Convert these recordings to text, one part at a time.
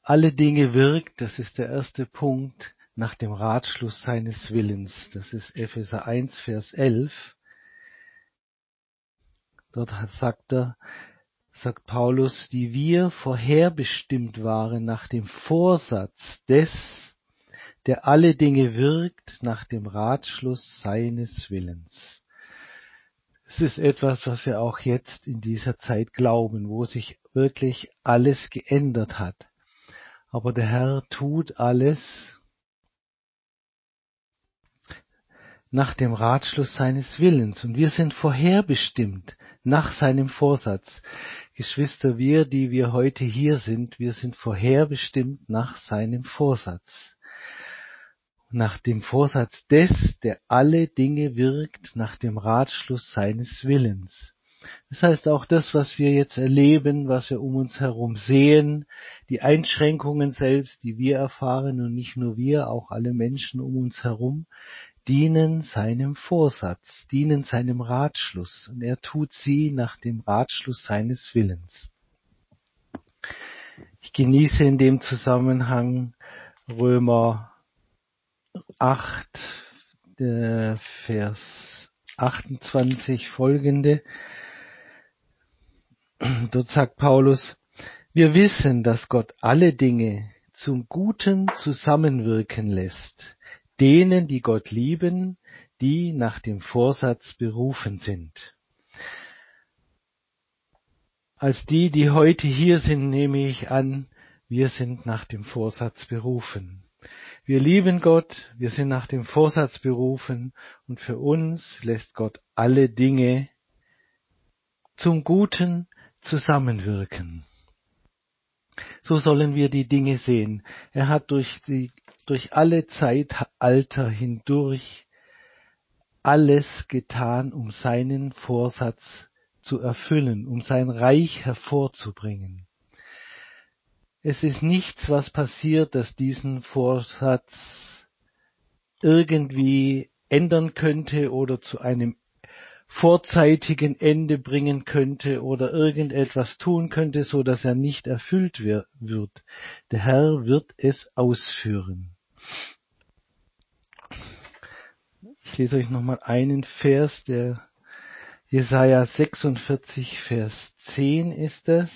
alle Dinge wirkt, das ist der erste Punkt, nach dem Ratschluss seines Willens. Das ist Epheser 1, Vers 11. Dort sagt Paulus, die wir vorherbestimmt waren nach dem Vorsatz des, der alle Dinge wirkt, nach dem Ratschluss seines Willens. Es ist etwas, was wir auch jetzt in dieser Zeit glauben, wo sich wirklich alles geändert hat. Aber der Herr tut alles nach dem Ratschluss seines Willens. Und wir sind vorherbestimmt nach seinem Vorsatz. Geschwister, die wir heute hier sind, wir sind vorherbestimmt nach seinem Vorsatz. Nach dem Vorsatz des, der alle Dinge wirkt, nach dem Ratschluss seines Willens. Das heißt auch das, was wir jetzt erleben, was wir um uns herum sehen, die Einschränkungen selbst, die wir erfahren und nicht nur wir, auch alle Menschen um uns herum, dienen seinem Vorsatz, dienen seinem Ratschluss. Und er tut sie nach dem Ratschluss seines Willens. Ich genieße in dem Zusammenhang Römer 8, Vers 28 folgende. Dort sagt Paulus, wir wissen, dass Gott alle Dinge zum Guten zusammenwirken lässt, denen, die Gott lieben, die nach dem Vorsatz berufen sind. Als die heute hier sind, nehme ich an, wir sind nach dem Vorsatz berufen. Wir lieben Gott, wir sind nach dem Vorsatz berufen und für uns lässt Gott alle Dinge zum Guten zusammenwirken. So sollen wir die Dinge sehen. Er hat durch alle Zeitalter hindurch alles getan, um seinen Vorsatz zu erfüllen, um sein Reich hervorzubringen. Es ist nichts, was passiert, das diesen Vorsatz irgendwie ändern könnte oder zu einem vorzeitigen Ende bringen könnte oder irgendetwas tun könnte, so dass er nicht erfüllt wird. Der Herr wird es ausführen. Ich lese euch nochmal einen Vers, der Jesaja 46, Vers 10 ist es.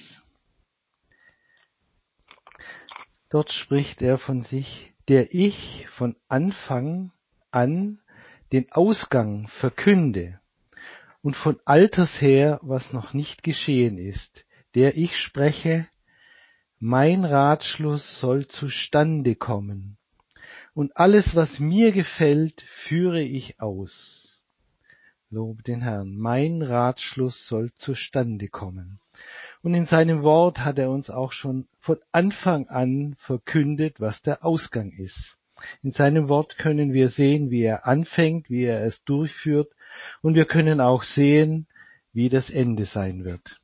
Dort spricht er von sich, der ich von Anfang an den Ausgang verkünde und von Alters her, was noch nicht geschehen ist, der ich spreche, mein Ratschluss soll zustande kommen und alles, was mir gefällt, führe ich aus. Lobe den Herrn, mein Ratschluss soll zustande kommen. Und in seinem Wort hat er uns auch schon von Anfang an verkündet, was der Ausgang ist. In seinem Wort können wir sehen, wie er anfängt, wie er es durchführt, und wir können auch sehen, wie das Ende sein wird.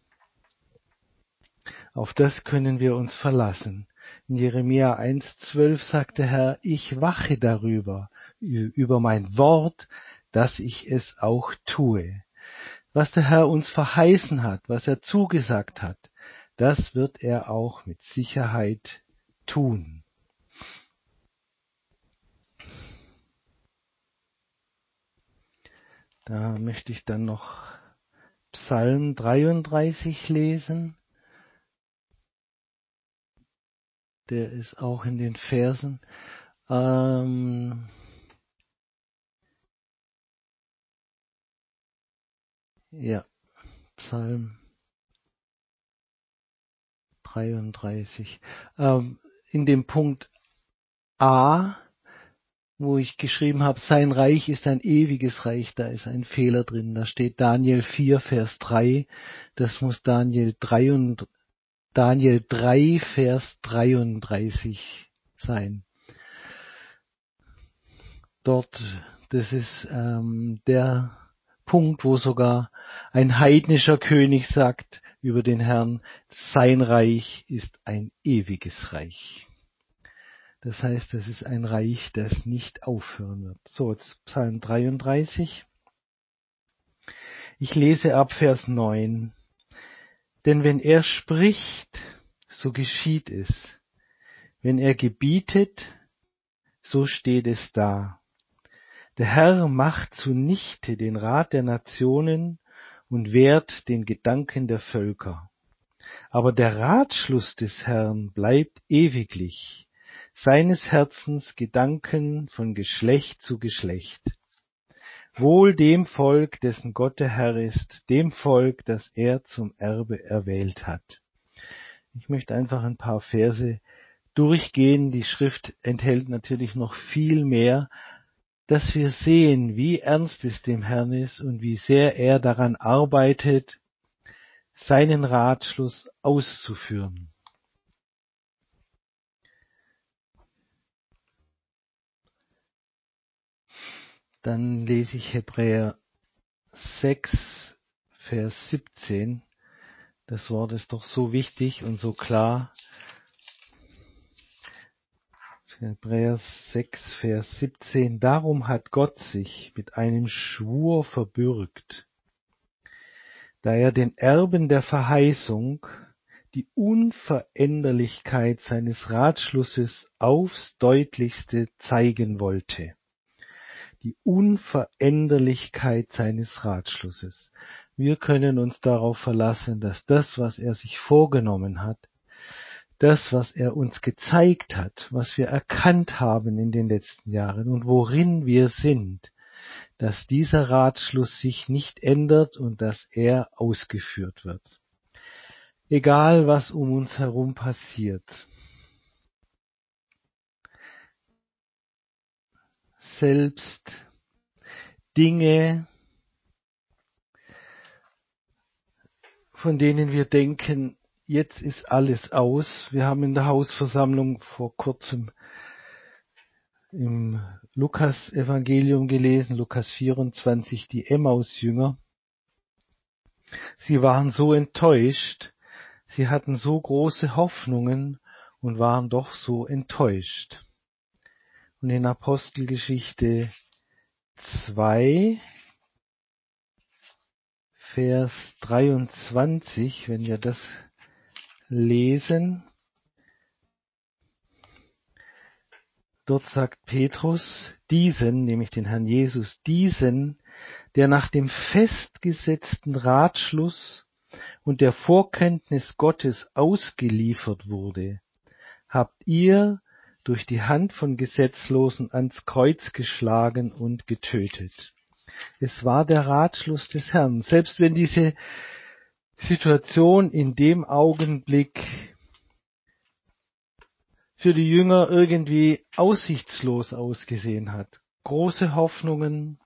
Auf das können wir uns verlassen. In Jeremia 1,12 sagt der Herr, ich wache darüber, über mein Wort, dass ich es auch tue. Was der Herr uns verheißen hat, was er zugesagt hat, das wird er auch mit Sicherheit tun. Da möchte ich dann noch Psalm 33 lesen. Der ist auch in den Versen. Psalm 33. In dem Punkt A, wo ich geschrieben habe, sein Reich ist ein ewiges Reich, da ist ein Fehler drin. Da steht Daniel 4, Vers 3. Das muss Daniel 3, Vers 33 sein. Dort, das ist der Punkt, wo sogar ein heidnischer König sagt über den Herrn, sein Reich ist ein ewiges Reich. Das heißt, das ist ein Reich, das nicht aufhören wird. So, jetzt Psalm 33. Ich lese ab Vers 9. Denn wenn er spricht, so geschieht es. Wenn er gebietet, so steht es da. Der Herr macht zunichte den Rat der Nationen und wehrt den Gedanken der Völker. Aber der Ratschluss des Herrn bleibt ewiglich, seines Herzens Gedanken von Geschlecht zu Geschlecht. Wohl dem Volk, dessen Gott der Herr ist, dem Volk, das er zum Erbe erwählt hat. Ich möchte einfach ein paar Verse durchgehen. Die Schrift enthält natürlich noch viel mehr, dass wir sehen, wie ernst es dem Herrn ist und wie sehr er daran arbeitet, seinen Ratschluss auszuführen. Dann lese ich Hebräer 6, Vers 17. Das Wort ist doch so wichtig und so klar. Hebräer 6, Vers 17. Darum hat Gott sich mit einem Schwur verbürgt, da er den Erben der Verheißung die Unveränderlichkeit seines Ratschlusses aufs Deutlichste zeigen wollte. Die Unveränderlichkeit seines Ratschlusses. Wir können uns darauf verlassen, dass das, was er sich vorgenommen hat, das, was er uns gezeigt hat, was wir erkannt haben in den letzten Jahren und worin wir sind, dass dieser Ratschluss sich nicht ändert und dass er ausgeführt wird. Egal, was um uns herum passiert. Selbst Dinge, von denen wir denken, jetzt ist alles aus. Wir haben in der Hausversammlung vor kurzem im Lukas-Evangelium gelesen, Lukas 24, die Emmaus-Jünger. Sie waren so enttäuscht, sie hatten so große Hoffnungen und waren doch so enttäuscht. Und in Apostelgeschichte 2, Vers 23, wenn wir das lesen, dort sagt Petrus, diesen, nämlich den Herrn Jesus, diesen, der nach dem festgesetzten Ratschluss und der Vorkenntnis Gottes ausgeliefert wurde, habt ihr durch die Hand von Gesetzlosen ans Kreuz geschlagen und getötet. Es war der Ratschluss des Herrn. Selbst wenn diese Situation in dem Augenblick für die Jünger irgendwie aussichtslos ausgesehen hat. Große Hoffnungen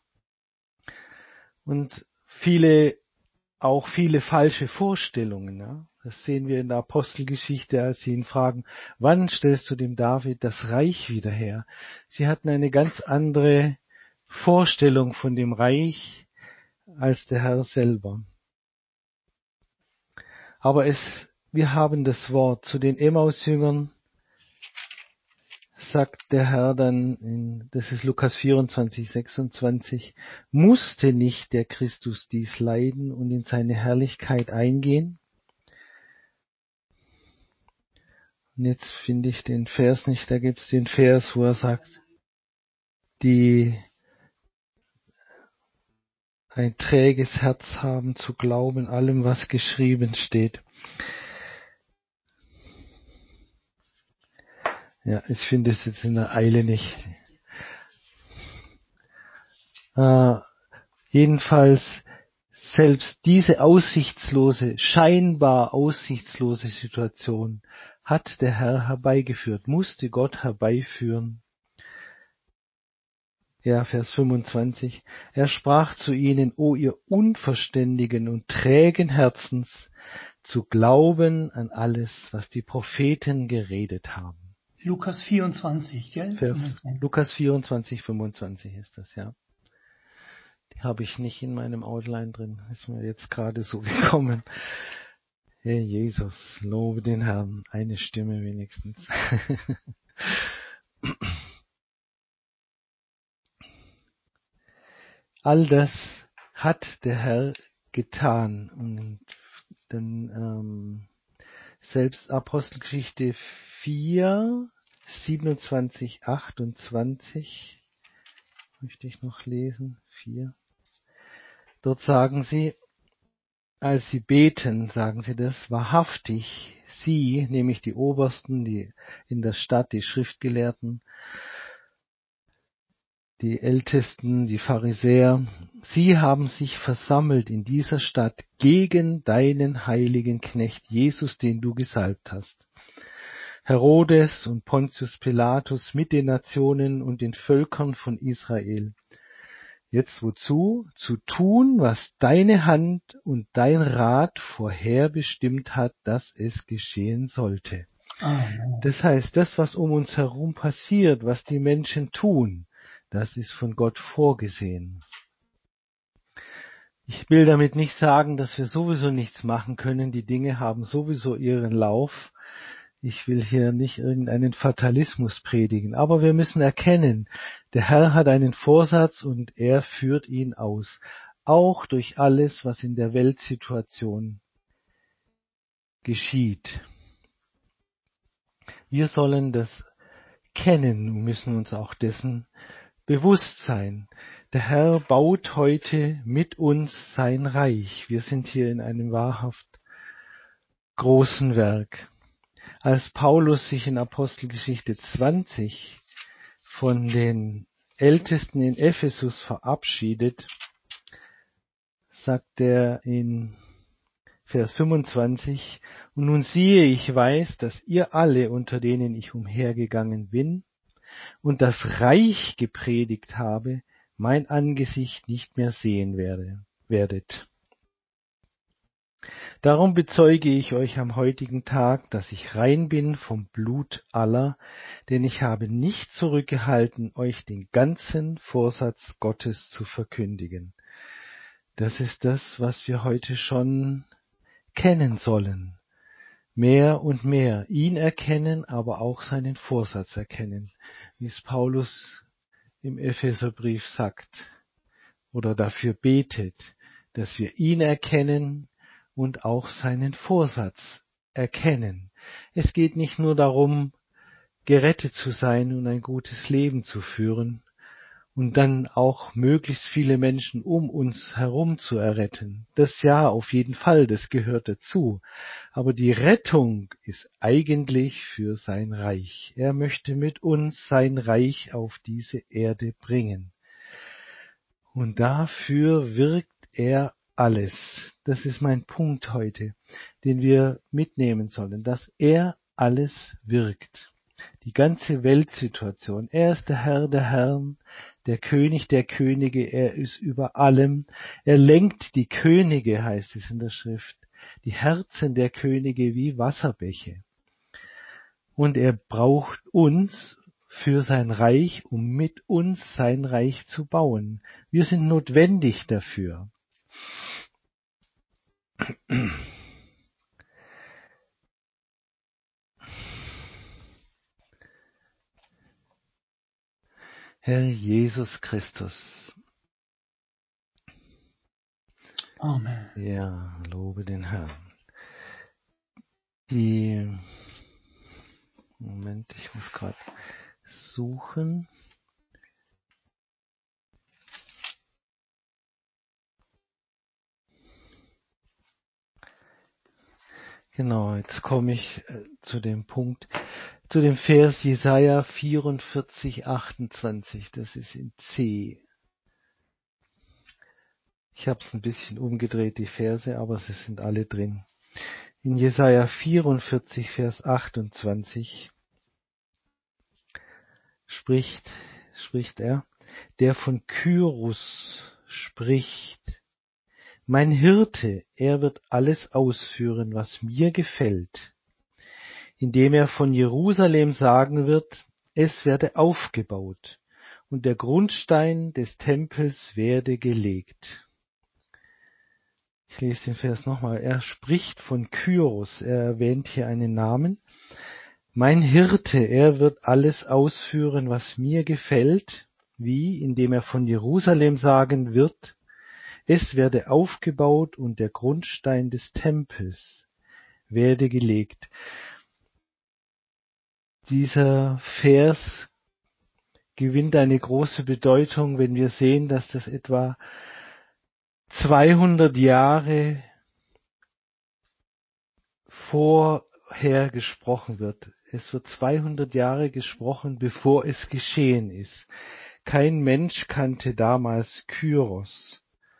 und viele falsche Vorstellungen. Ja. Das sehen wir in der Apostelgeschichte, als sie ihn fragen, wann stellst du dem David das Reich wieder her? Sie hatten eine ganz andere Vorstellung von dem Reich als der Herr selber. Aber wir haben das Wort zu den Emmaus-Jüngern, sagt der Herr dann, das ist Lukas 24, 26, musste nicht der Christus dies leiden und in seine Herrlichkeit eingehen? Und jetzt finde ich den Vers nicht, da gibt es den Vers, wo er sagt, die ein träges Herz haben zu glauben allem, was geschrieben steht. Ja, ich finde es jetzt in der Eile nicht. Jedenfalls, selbst diese scheinbar aussichtslose Situation hat der Herr herbeigeführt, musste Gott herbeiführen. Ja, Vers 25. Er sprach zu ihnen, o ihr unverständigen und trägen Herzens, zu glauben an alles, was die Propheten geredet haben. Lukas 24, gell? Lukas 24, 25 ist das, ja. Die habe ich nicht in meinem Outline drin. Ist mir jetzt gerade so gekommen. Herr Jesus, lobe den Herrn. Eine Stimme wenigstens. All das hat der Herr getan. Und dann selbst Apostelgeschichte 4, 27, 28 möchte ich noch lesen, 4. Dort sagen sie, als sie beten, sagen sie das, wahrhaftig, sie, nämlich die Obersten, die in der Stadt, die Schriftgelehrten, die Ältesten, die Pharisäer, sie haben sich versammelt in dieser Stadt gegen deinen heiligen Knecht Jesus, den du gesalbt hast. Herodes und Pontius Pilatus mit den Nationen und den Völkern von Israel. Jetzt wozu? Zu tun, was deine Hand und dein Rat vorherbestimmt hat, dass es geschehen sollte. Amen. Das heißt, das, was um uns herum passiert, was die Menschen tun, das ist von Gott vorgesehen. Ich will damit nicht sagen, dass wir sowieso nichts machen können. Die Dinge haben sowieso ihren Lauf. Ich will hier nicht irgendeinen Fatalismus predigen, aber wir müssen erkennen, der Herr hat einen Vorsatz und er führt ihn aus, auch durch alles, was in der Weltsituation geschieht. Wir sollen das kennen und müssen uns auch dessen bewusst sein. Der Herr baut heute mit uns sein Reich. Wir sind hier in einem wahrhaft großen Werk. Als Paulus sich in Apostelgeschichte 20 von den Ältesten in Ephesus verabschiedet, sagt er in Vers 25, und nun siehe, ich weiß, dass ihr alle, unter denen ich umhergegangen bin und das Reich gepredigt habe, mein Angesicht nicht mehr sehen werdet. Darum bezeuge ich euch am heutigen Tag, dass ich rein bin vom Blut aller, denn ich habe nicht zurückgehalten, euch den ganzen Vorsatz Gottes zu verkündigen. Das ist das, was wir heute schon kennen sollen. Mehr und mehr ihn erkennen, aber auch seinen Vorsatz erkennen, wie es Paulus im Epheserbrief sagt oder dafür betet, dass wir ihn erkennen und auch seinen Vorsatz erkennen. Es geht nicht nur darum, gerettet zu sein und ein gutes Leben zu führen und dann auch möglichst viele Menschen um uns herum zu erretten. Das ja, auf jeden Fall, das gehört dazu. Aber die Rettung ist eigentlich für sein Reich. Er möchte mit uns sein Reich auf diese Erde bringen. Und dafür wirkt er alles. Das ist mein Punkt heute, den wir mitnehmen sollen, dass er alles wirkt. Die ganze Weltsituation. Er ist der Herr der Herren, der König der Könige, er ist über allem. Er lenkt die Könige, heißt es in der Schrift, die Herzen der Könige wie Wasserbäche. Und er braucht uns für sein Reich, um mit uns sein Reich zu bauen. Wir sind notwendig dafür. Herr Jesus Christus. Amen. Ja, lobe den Herrn. Moment, ich muss gerade suchen. Genau, jetzt komme ich zu dem Punkt, zu dem Vers Jesaja 44, 28. Das ist in C. Ich habe es ein bisschen umgedreht, die Verse, aber sie sind alle drin. In Jesaja 44, Vers 28 spricht er, der von Kyrus spricht. Mein Hirte, er wird alles ausführen, was mir gefällt, indem er von Jerusalem sagen wird, es werde aufgebaut und der Grundstein des Tempels werde gelegt. Ich lese den Vers nochmal. Er spricht von Kyros, er erwähnt hier einen Namen. Mein Hirte, er wird alles ausführen, was mir gefällt, wie, indem er von Jerusalem sagen wird, es werde aufgebaut und der Grundstein des Tempels werde gelegt. dieser Vers gewinnt eine große Bedeutung, wenn wir sehen, dass das etwa 200 Jahre vorher gesprochen wird. Es wird 200 Jahre gesprochen, bevor es geschehen ist. Kein Mensch kannte damals Kyros.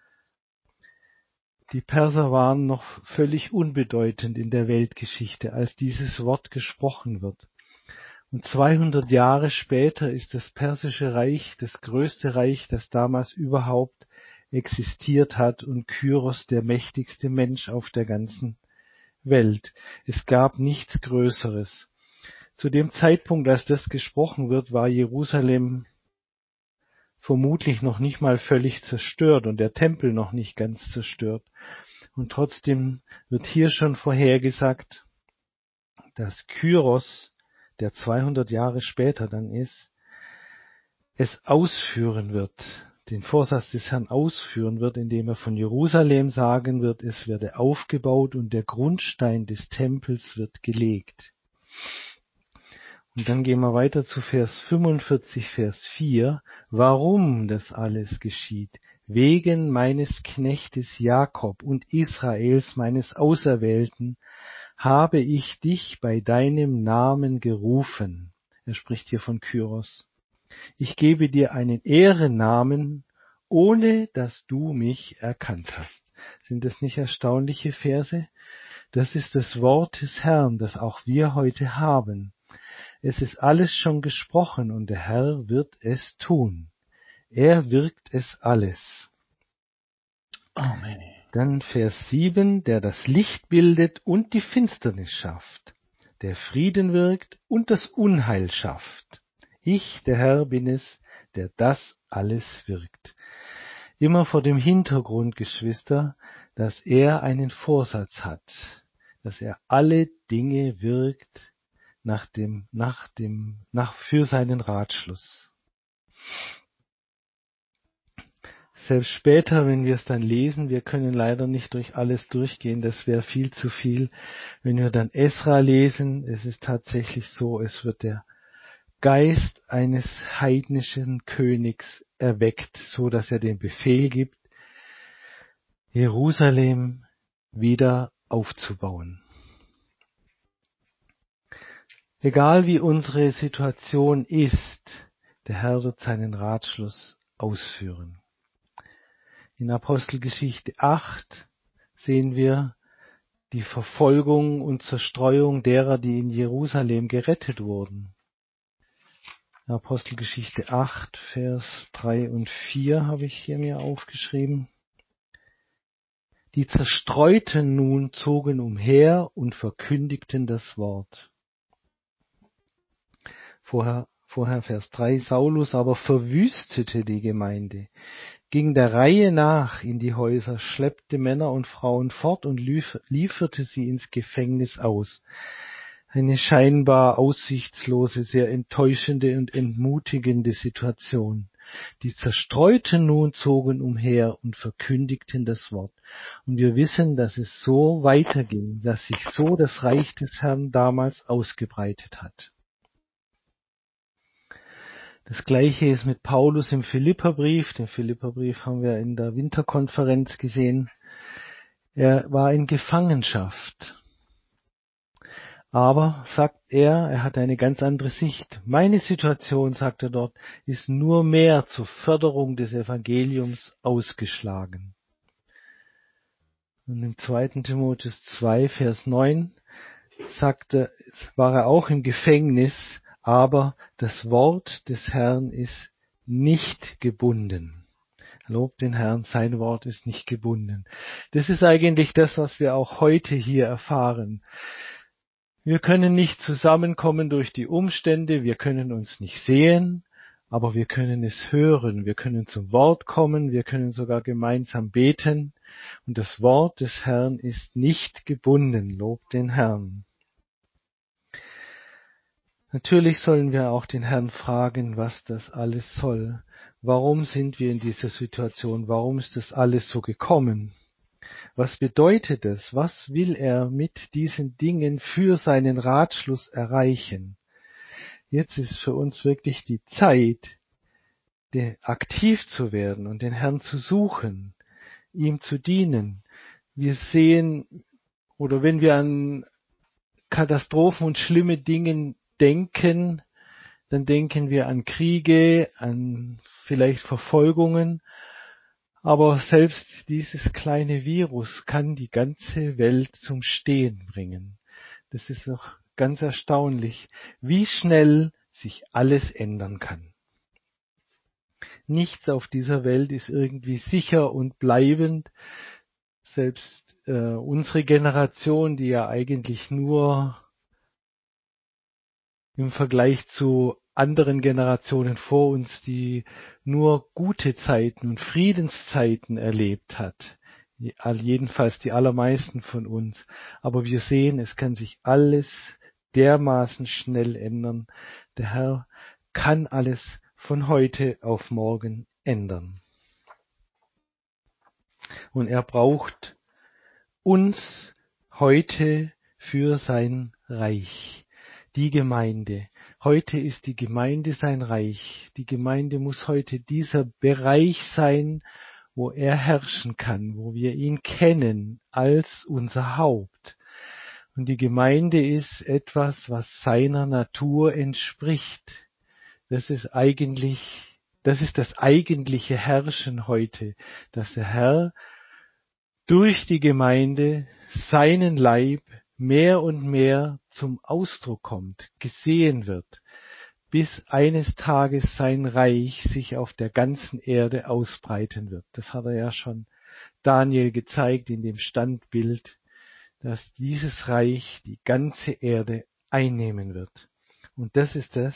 Die Perser waren noch völlig unbedeutend in der Weltgeschichte, als dieses Wort gesprochen wird. Und 200 Jahre später ist das Persische Reich das größte Reich, das damals überhaupt existiert hat, und Kyros der mächtigste Mensch auf der ganzen Welt. Es gab nichts Größeres. Zu dem Zeitpunkt, als das gesprochen wird, war Jerusalem vermutlich noch nicht mal völlig zerstört und der Tempel noch nicht ganz zerstört. Und trotzdem wird hier schon vorhergesagt, dass Kyros, der 200 Jahre später dann ist, es ausführen wird, den Vorsatz des Herrn ausführen wird, indem er von Jerusalem sagen wird, es werde aufgebaut und der Grundstein des Tempels wird gelegt. Und dann gehen wir weiter zu Vers 45, Vers 4. Warum das alles geschieht? Wegen meines Knechtes Jakob und Israels, meines Auserwählten, habe ich dich bei deinem Namen gerufen. Er spricht hier von Kyros. Ich gebe dir einen Ehrennamen, ohne dass du mich erkannt hast. Sind das nicht erstaunliche Verse? Das ist das Wort des Herrn, das auch wir heute haben. Es ist alles schon gesprochen und der Herr wird es tun. Er wirkt es alles. Amen. Dann Vers 7, der das Licht bildet und die Finsternis schafft, der Frieden wirkt und das Unheil schafft. Ich, der Herr, bin es, der das alles wirkt. Immer vor dem Hintergrund, Geschwister, dass er einen Vorsatz hat, dass er alle Dinge wirkt für seinen Ratschluss. Selbst später, wenn wir es dann lesen, wir können leider nicht durch alles durchgehen, das wäre viel zu viel. Wenn wir dann Esra lesen, es ist tatsächlich so, es wird der Geist eines heidnischen Königs erweckt, so dass er den Befehl gibt, Jerusalem wieder aufzubauen. Egal wie unsere Situation ist, der Herr wird seinen Ratschluss ausführen. In Apostelgeschichte 8 sehen wir die Verfolgung und Zerstreuung derer, die in Jerusalem gerettet wurden. Apostelgeschichte 8, Vers 3 und 4 habe ich hier mir aufgeschrieben. Die Zerstreuten nun zogen umher und verkündigten das Wort. Vorher Vers 3, Saulus aber verwüstete die Gemeinde, ging der Reihe nach in die Häuser, schleppte Männer und Frauen fort und lieferte sie ins Gefängnis aus. Eine scheinbar aussichtslose, sehr enttäuschende und entmutigende Situation. Die Zerstreuten nun zogen umher und verkündigten das Wort. Und wir wissen, dass es so weiterging, dass sich so das Reich des Herrn damals ausgebreitet hat. Das Gleiche ist mit Paulus im Philipperbrief. Den Philipperbrief haben wir in der Winterkonferenz gesehen. Er war in Gefangenschaft. Aber, sagt er hat eine ganz andere Sicht. Meine Situation, sagt er dort, ist nur mehr zur Förderung des Evangeliums ausgeschlagen. Und im 2. Timotheus 2, Vers 9 war er auch im Gefängnis, aber das Wort des Herrn ist nicht gebunden. Lobt den Herrn, sein Wort ist nicht gebunden. Das ist eigentlich das, was wir auch heute hier erfahren. Wir können nicht zusammenkommen durch die Umstände, wir können uns nicht sehen, aber wir können es hören, wir können zum Wort kommen, wir können sogar gemeinsam beten. Und das Wort des Herrn ist nicht gebunden. Lobt den Herrn. Natürlich sollen wir auch den Herrn fragen, was das alles soll. Warum sind wir in dieser Situation? Warum ist das alles so gekommen? Was bedeutet es? Was will er mit diesen Dingen für seinen Ratschluss erreichen? Jetzt ist für uns wirklich die Zeit, aktiv zu werden und den Herrn zu suchen, ihm zu dienen. Wir sehen, oder wenn wir an Katastrophen und schlimme Dinge denken, dann denken wir an Kriege, an vielleicht Verfolgungen. Aber selbst dieses kleine Virus kann die ganze Welt zum Stehen bringen. Das ist noch ganz erstaunlich, wie schnell sich alles ändern kann. Nichts auf dieser Welt ist irgendwie sicher und bleibend. Selbst unsere Generation, die ja eigentlich nur im Vergleich zu anderen Generationen vor uns, die nur gute Zeiten und Friedenszeiten erlebt hat, jedenfalls die allermeisten von uns. Aber wir sehen, es kann sich alles dermaßen schnell ändern. Der Herr kann alles von heute auf morgen ändern. Und er braucht uns heute für sein Reich. Die Gemeinde. Heute ist die Gemeinde sein Reich. Die Gemeinde muss heute dieser Bereich sein, wo er herrschen kann, wo wir ihn kennen als unser Haupt. Und die Gemeinde ist etwas, was seiner Natur entspricht. Das ist das eigentliche Herrschen heute, dass der Herr durch die Gemeinde seinen Leib mehr und mehr zum Ausdruck kommt, gesehen wird, bis eines Tages sein Reich sich auf der ganzen Erde ausbreiten wird. Das hat er ja schon Daniel gezeigt in dem Standbild, dass dieses Reich die ganze Erde einnehmen wird. Und das ist das,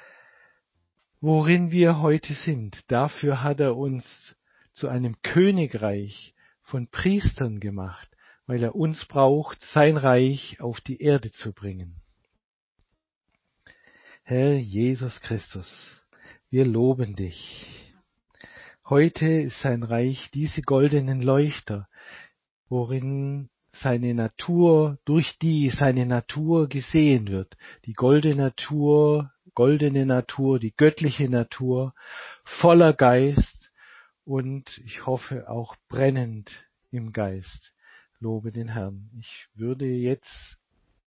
worin wir heute sind. Dafür hat er uns zu einem Königreich von Priestern gemacht, weil er uns braucht, sein Reich auf die Erde zu bringen. Herr Jesus Christus, wir loben dich. Heute ist sein Reich diese goldenen Leuchter, worin durch die seine Natur gesehen wird. Die goldene Natur, die göttliche Natur, voller Geist und ich hoffe auch brennend im Geist. Lobe den Herrn. Ich würde jetzt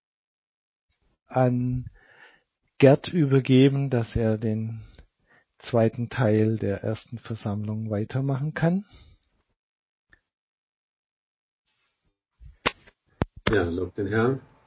an Gerd übergeben, dass er den zweiten Teil der ersten Versammlung weitermachen kann. Ja, lob den Herrn.